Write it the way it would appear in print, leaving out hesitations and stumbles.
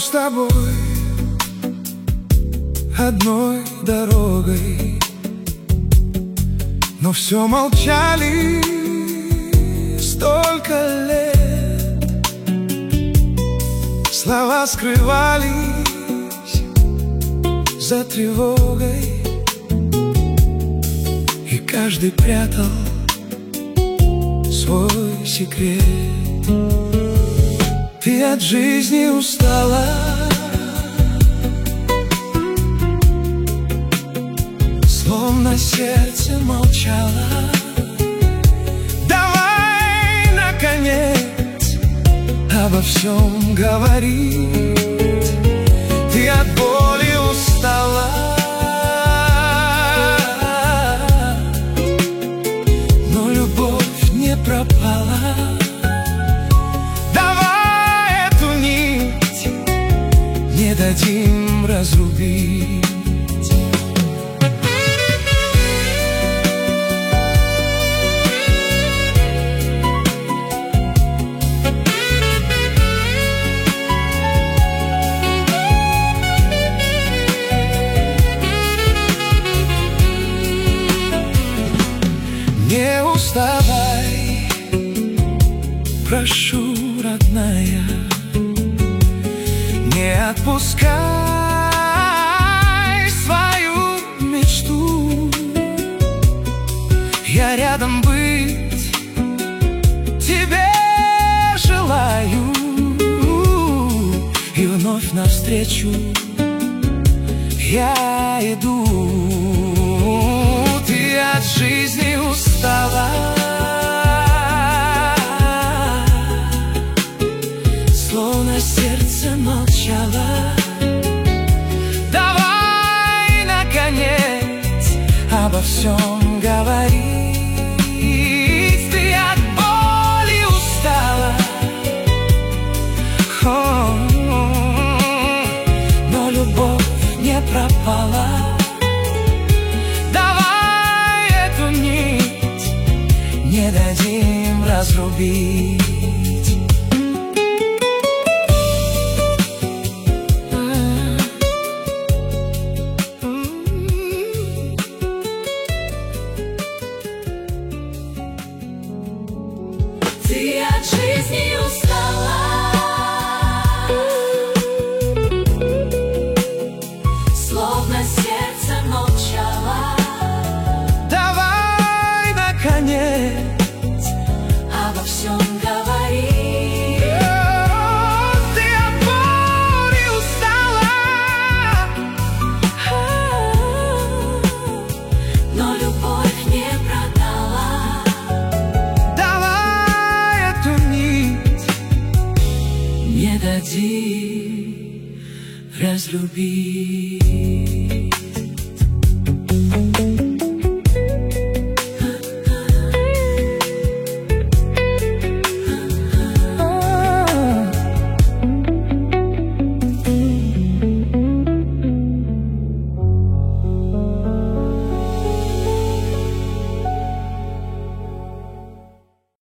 с тобой одной дорогой, но все молчали столько лет. Слова скрывались за тревогой, и каждый прятал свой секрет. Ты от жизни устала, словно сердце молчало. Давай, наконец, обо всем говорить. Ты от боли устала, но любовь не пропала. Давай эту нить не дадим разрубить. Не уставай, прошу, родная, не отпускай свою мечту. Я рядом быть тебе желаю, и вновь навстречу я иду. Ты от жизни устала, словно сердце молчало. Давай, наконец, обо всем говорить. Ты от боли устала, но любовь не пропала. Не дадим разрубить. Ты от жизни устала, словно сердце молчало. Давай, наконец, обо всем говори. Ты от боли устала, но любовь не продала. давай эту нить Не дади разлюбить.